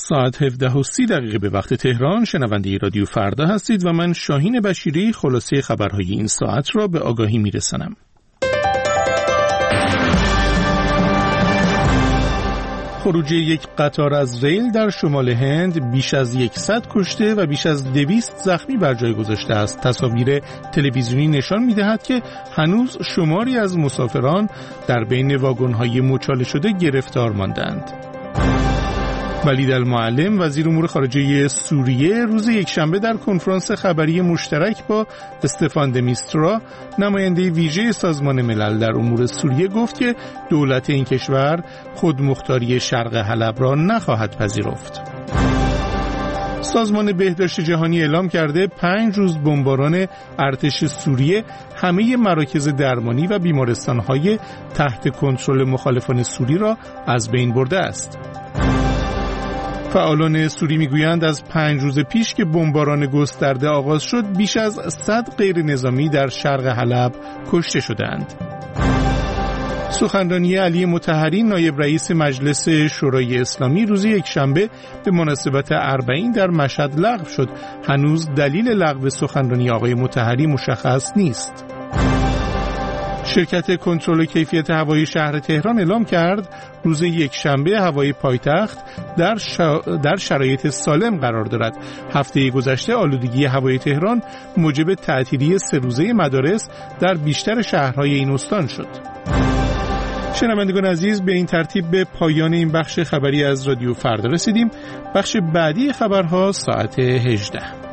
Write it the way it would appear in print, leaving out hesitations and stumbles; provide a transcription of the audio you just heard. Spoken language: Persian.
ساعت 17:30 به وقت تهران شنونده رادیو فردا هستید و من شاهین بشیری خلاصه خبرهای این ساعت را به آگاهی میرسانم. خروج یک قطار از ریل در شمال هند بیش از 100 کشته و بیش از 200 زخمی بر جای گذاشته است. تصاویر تلویزیونی نشان می‌دهد که هنوز شماری از مسافران در بین واگن‌های مچاله شده گرفتار ماندند. ولید المعلم وزیر امور خارجه سوریه روز یکشنبه در کنفرانس خبری مشترک با استفان د میسترا نماینده ویژه سازمان ملل در امور سوریه گفت که دولت این کشور خودمختاری شرق حلب را نخواهد پذیرفت. سازمان بهداشت جهانی اعلام کرده 5 روز بمباران ارتش سوریه همه مراکز درمانی و بیمارستان‌های تحت کنترل مخالفان سوری را از بین برده است. فعالان سوری میگویند از 5 روز پیش که بمباران گسترده آغاز شد بیش از 100 غیر نظامی در شرق حلب کشته شدند. سخنرانی علی مطهری نایب رئیس مجلس شورای اسلامی روز یکشنبه به مناسبت 40 در مشهد لغو شد. هنوز دلیل لغو سخنرانی آقای مطهری مشخص نیست. شرکت کنترل کیفیت هوای شهر تهران اعلام کرد روز یکشنبه هوای پایتخت در شرایط سالم قرار دارد. هفته گذشته آلودگی هوای تهران موجب تعطیلی 3 روزه مدارس در بیشتر شهرهای این استان شد. شنوندگان عزیز، به این ترتیب به پایان این بخش خبری از رادیو فردا رسیدیم. بخش بعدی خبرها ساعت 18.